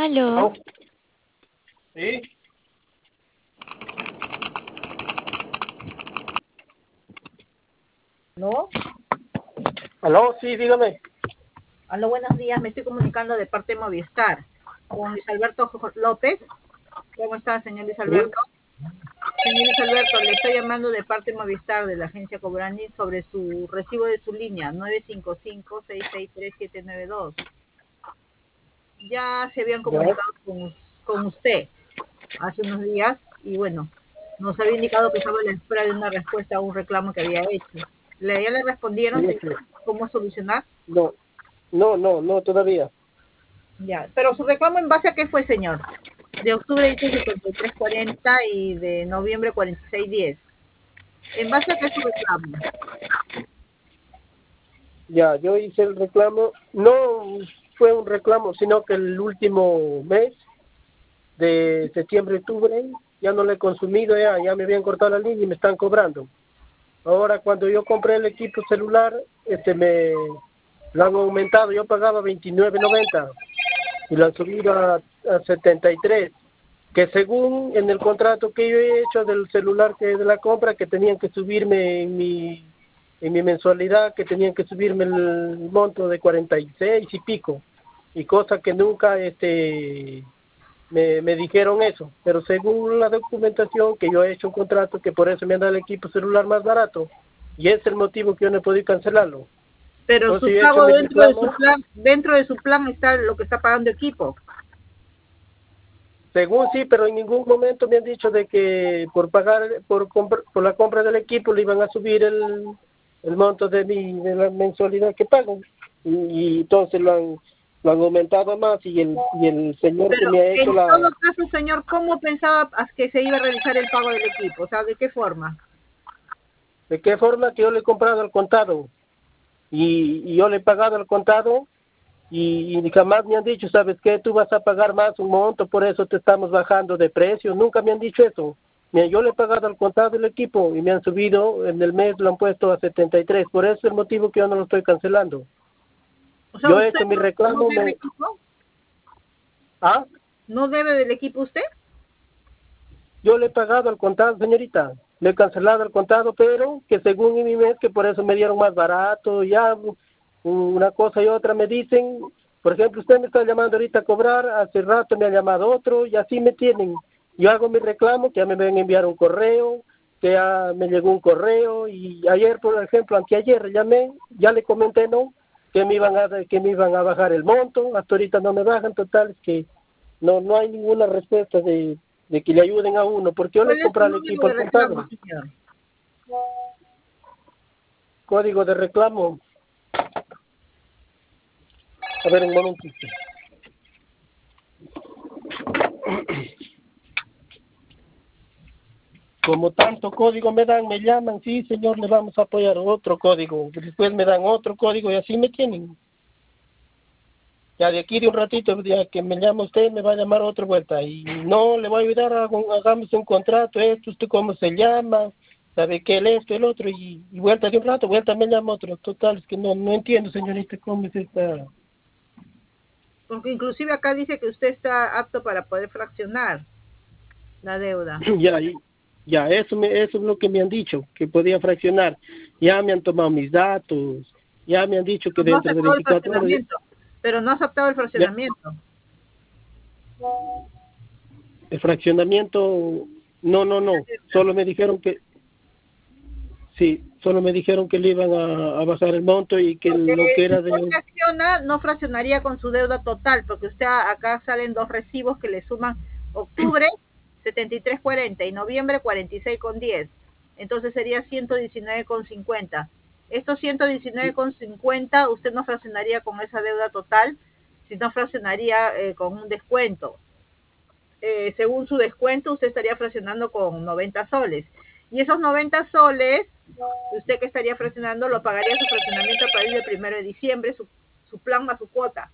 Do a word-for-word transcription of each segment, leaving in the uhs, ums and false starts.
Aló. ¿Sí? ¿No? ¿Aló? Sí, dígame. Aló, buenos días. Me estoy comunicando de parte de Movistar con Luis Alberto Jo- López. ¿Cómo está, señor Luis ¿Sí? Alberto? Señor Luis Alberto, le estoy llamando de parte de Movistar de la agencia Cobrani sobre su recibo de su línea nueve cinco cinco, seis seis tres, siete nueve dos. Ya se habían ¿Ya? comunicado con, us- con usted hace unos días y bueno, nos había indicado que estaba a la espera de una respuesta a un reclamo que había hecho. ¿Le, ya le respondieron Sí, si sí. cómo solucionar? No, no, no, no, todavía. Ya, pero su reclamo en base a qué fue, señor. De octubre dice setenta y tres cuarenta y de noviembre cuarenta y seis diez. ¿En base a qué su reclamo? Ya, yo hice el reclamo. No fue un reclamo, sino que el último mes de septiembre, octubre, ya no lo he consumido, ya, ya me habían cortado la línea y me están cobrando. Ahora, cuando yo compré el equipo celular, este me lo han aumentado. Yo pagaba veintinueve noventa y lo han subido a, a setenta y tres, que según en el contrato que yo he hecho del celular que de la compra, que tenían que subirme en mi en mi mensualidad, que tenían que subirme el monto de cuarenta y seis y pico, y cosa que nunca este me, me dijeron eso, pero según la documentación que yo he hecho un contrato, que por eso me han dado el equipo celular más barato, y es el motivo que yo no he podido cancelarlo. Pero Entonces su yo he hecho pago mi dentro de su reclamo. plan, dentro de su plan está lo que está pagando equipo. Según sí, pero en ningún momento me han dicho de que por pagar, por compra, por la compra del equipo le iban a subir el, el monto de mi de la mensualidad que pago. Y, y entonces lo han, lo han aumentado más, y el, y el señor que Pero me ha hecho en la... todo caso, señor, ¿cómo pensaba que se iba a realizar el pago del equipo? O sea, ¿de qué forma? ¿De qué forma? Que yo le he comprado al contado, y, y yo le he pagado al contado, y, y jamás me han dicho, ¿sabes qué? Tú vas a pagar más un monto, por eso te estamos bajando de precio. Nunca me han dicho eso. Mira, yo le he pagado al contado el equipo y me han subido, en el mes lo han puesto a setenta y tres. Por eso es el motivo que yo no lo estoy cancelando. O sea, Yo he ¿usted hecho mi no, no reclamo. debe Me... equipo? ¿Ah? ¿No debe del equipo usted? Yo le he pagado al contado, señorita. Le he cancelado al contado, pero que según en mi mes, que por eso me dieron más barato, ya una cosa y otra me dicen. Por ejemplo, usted me está llamando ahorita a cobrar, hace rato me ha llamado otro, y así me tienen. Yo hago mi reclamo, que ya me van a enviar un correo, que ya me llegó un correo, y ayer, por ejemplo, anteayer llamé, ya le comenté, ¿no?, que me iban a que me iban a bajar el monto. Hasta ahorita no me bajan. Total, es que no no hay ninguna respuesta de, de que le ayuden a uno, porque yo le ¿Cuál he es su comprado el número equipo de al contado. reclamo, señor? Código de reclamo. A ver, un momentito. Como tanto código me dan, me llaman, sí, señor, le vamos a apoyar otro código. Después me dan otro código y así me tienen. Ya de aquí de un ratito, ya que me llama usted, me va a llamar otra vuelta. Y no, le voy a ayudar, a, hagamos un contrato, esto, usted cómo se llama, sabe que el esto, el otro, y, y vuelta de un rato, vuelta me llama otro. Total, es que no, no entiendo, señorita, cómo es esta... Porque inclusive acá dice que usted está apto para poder fraccionar la deuda. Ya, y- ya, eso, me, eso es lo que me han dicho, que podía fraccionar. Ya me han tomado mis datos, ya me han dicho que No ha dentro de aceptado el veinticuatro horas... ya- fraccionamiento, pero no ha aceptado el ya, fraccionamiento. el fraccionamiento, no, no, no, solo me dijeron que, sí, solo me dijeron que le iban a, a bajar el monto, y que Porque lo que si era usted de... fracciona, no fraccionaría con su deuda total, porque usted acá salen dos recibos que le suman octubre setenta y tres cuarenta y noviembre cuarenta y seis diez. Entonces sería ciento diecinueve cincuenta. Estos ciento diecinueve cincuenta usted no fraccionaría con esa deuda total, sino fraccionaría eh, con un descuento. Eh, según su descuento, usted estaría fraccionando con noventa soles. Y esos noventa soles, usted que estaría fraccionando, lo pagaría su fraccionamiento a partir del primero de diciembre, su, su plan más su cuota.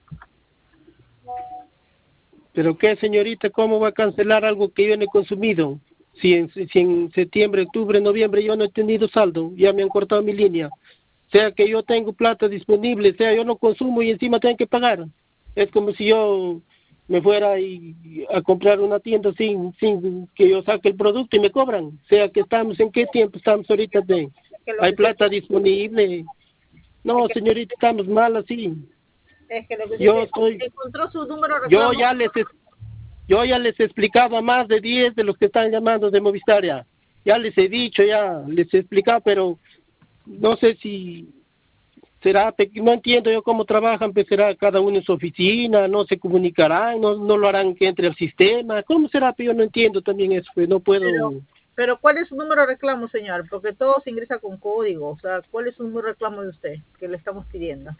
Pero qué, señorita, ¿cómo va a cancelar algo que yo no he consumido? Si en, si en septiembre, octubre, noviembre yo no he tenido saldo, ya me han cortado mi línea. Sea que yo tengo plata disponible, sea yo no consumo y encima tengo que pagar. Es como si yo me fuera y, a comprar una tienda sin sin que yo saque el producto y me cobran. O sea, que estamos, ¿en qué tiempo estamos ahorita? De, hay plata disponible. No, señorita, estamos mal así. Es que lo que yo dice, estoy, encontró su número de yo reclamo. ya les yo ya les he explicado a más de diez de los que están llamando de Movistar ya. Ya les he dicho, ya les he explicado, pero no sé si será, no entiendo yo cómo trabajan, pues será cada uno en su oficina, no se comunicarán, no no lo harán que entre al sistema. ¿Cómo será? Yo no entiendo también eso, pues no puedo. Pero, pero ¿cuál es su número de reclamo, señor? Porque todo se ingresa con código. O sea, ¿cuál es su número de reclamo de usted que le estamos pidiendo?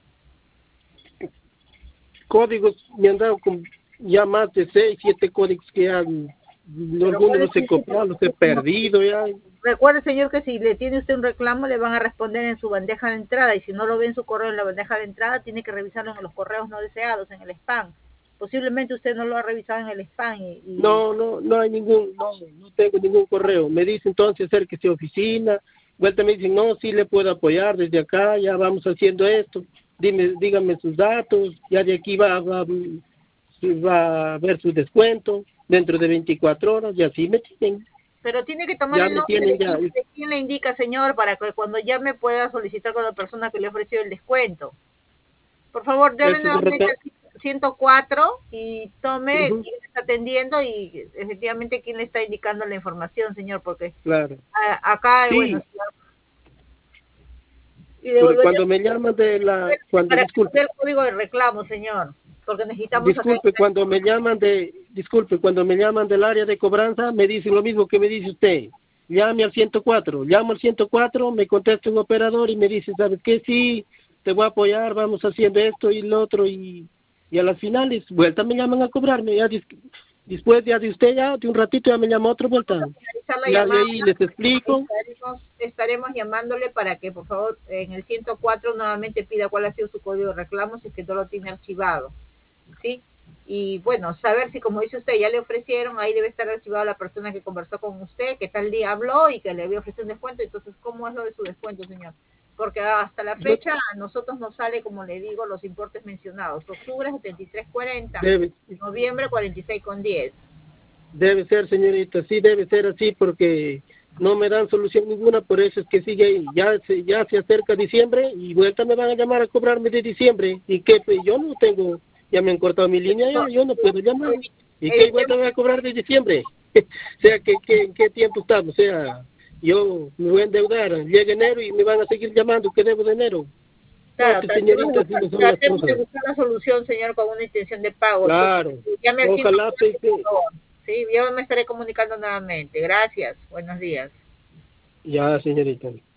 Códigos, me han dado con ya más de seis, siete códigos que han, algunos los he copiado, los he perdido ya. Recuerde, señor, que si le tiene usted un reclamo, le van a responder en su bandeja de entrada, y si no lo ve en su correo en la bandeja de entrada, tiene que revisarlo en los correos no deseados, en el spam. Posiblemente usted no lo ha revisado en el spam. Y, y... No, no, no hay ningún, no, no tengo ningún correo. Me dice entonces acérquese a oficina, vuelta me dicen, no, sí le puedo apoyar desde acá, ya vamos haciendo esto, dime, dígame sus datos, ya de aquí va, va, va a ver su descuento dentro de veinticuatro horas, y así me tienen. Pero tiene que tomar ya el me nombre tienen de, ya. quién, de quién le indica, señor, para que cuando llame pueda solicitar con la persona que le ofreció el descuento. Por favor, llame nuevamente al ciento cuatro y tome uh-huh. quién está atendiendo y efectivamente quién le está indicando la información, señor, porque claro. a, acá, sí. bueno, señor, y cuando me llaman de la... Cuando, para disculpe, el código de reclamo, señor, porque necesitamos... Disculpe, acá... cuando me llaman de... Disculpe, cuando me llaman del área de cobranza, me dicen lo mismo que me dice usted. Llame al ciento cuatro. Llamo al ciento cuatro, me contesta un operador y me dice, ¿sabes qué? Sí, te voy a apoyar, vamos haciendo esto y lo otro. Y, y a las finales, vuelta me llaman a cobrarme. Ya después ya de usted, ya de un ratito, ya me llama otro vuelta. Ya de ahí les explico. Estaremos, estaremos llamándole para que, por favor, en el ciento cuatro nuevamente pida cuál ha sido su código de reclamo, si es que no lo tiene archivado. ¿Sí? Y bueno, saber si, como dice usted, ya le ofrecieron, ahí debe estar archivado la persona que conversó con usted, que tal día habló y que le había ofrecido un descuento. Entonces, ¿cómo es lo de su descuento, señor? Porque hasta la fecha a nosotros nos sale, como le digo, los importes mencionados. Octubre setenta y tres cuarenta, debe, noviembre cuarenta y seis con diez. Debe ser, señorita, sí debe ser así, porque no me dan solución ninguna, por eso es que sigue ahí. Ya se, ya se acerca diciembre y vuelta me van a llamar a cobrarme de diciembre. ¿Y qué? Pues yo no tengo... Ya me han cortado mi línea, ya yo no puedo llamar. ¿Y qué igual te voy a cobrar de diciembre? O sea, ¿qué, qué, ¿en qué tiempo estamos? O sea, yo me voy a endeudar, llega enero y me van a seguir llamando, ¿qué debo de enero? Claro, no, señorita, tratemos, si no tratemos de buscar la solución, señor, con una intención de pago. Claro, entonces, llame al ojalá que... Sí, yo me estaré comunicando nuevamente. Gracias, buenos días. Ya, señorita.